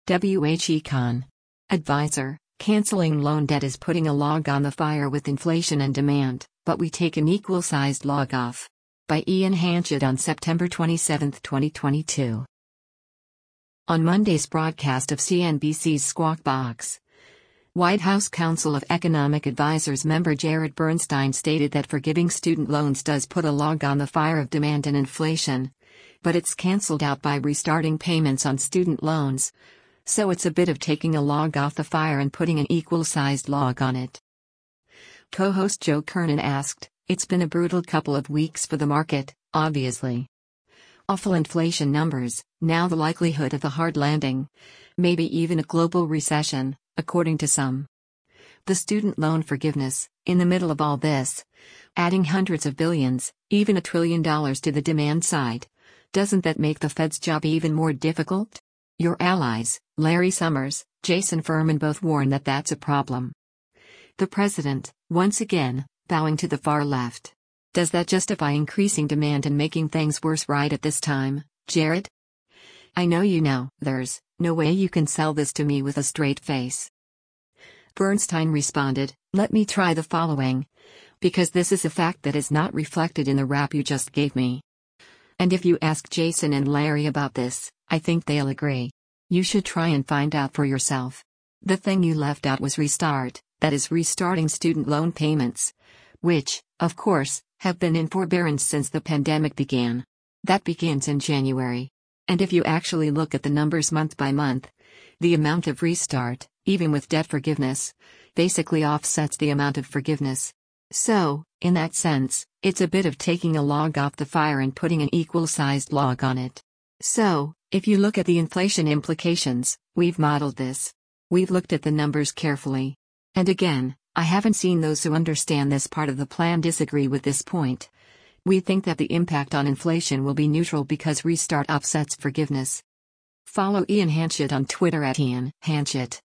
WH Advisor, canceling loan debt is putting a log on the fire with inflation and demand, but we take an equal-sized log off. By Ian Hanchett on September 27, 2022. On Monday's broadcast of CNBC's Squawk Box, White House Council of Economic Advisers member Jared Bernstein stated that forgiving student loans does put a log on the fire of demand and inflation, but it's cancelled out by restarting payments on student loans, so it's a bit of taking a log off the fire and putting an equal-sized log on it. Co-host Joe Kernan asked, "It's been a brutal couple of weeks for the market, obviously. Awful inflation numbers, now the likelihood of a hard landing, maybe even a global recession, according to some. The student loan forgiveness, in the middle of all this, adding hundreds of billions, even $1 trillion to the demand side, doesn't that make the Fed's job even more difficult? Your allies, Larry Summers, Jason Furman both warn that that's a problem." The president, once again, bowing to the far left. Does that justify increasing demand and making things worse right at this time, Jared? I know you know. There's no way you can sell this to me with a straight face. Bernstein responded, "Let me try the following. Because this is a fact that is not reflected in the rap you just gave me. And if you ask Jason and Larry about this, I think they'll agree. You should try and find out for yourself. The thing you left out was restart, that is restarting student loan payments, which, of course, have been in forbearance since the pandemic began. That begins in January. And if you actually look at the numbers month by month, the amount of restart, even with debt forgiveness, basically offsets the amount of forgiveness. So, in that sense, it's a bit of taking a log off the fire and putting an equal-sized log on it. So, if you look at the inflation implications, we've modeled this. We've looked at the numbers carefully. And again, I haven't seen those who understand this part of the plan disagree with this point. We think that the impact on inflation will be neutral because restart offsets forgiveness." Follow Ian Hanchett on Twitter @IanHanchett.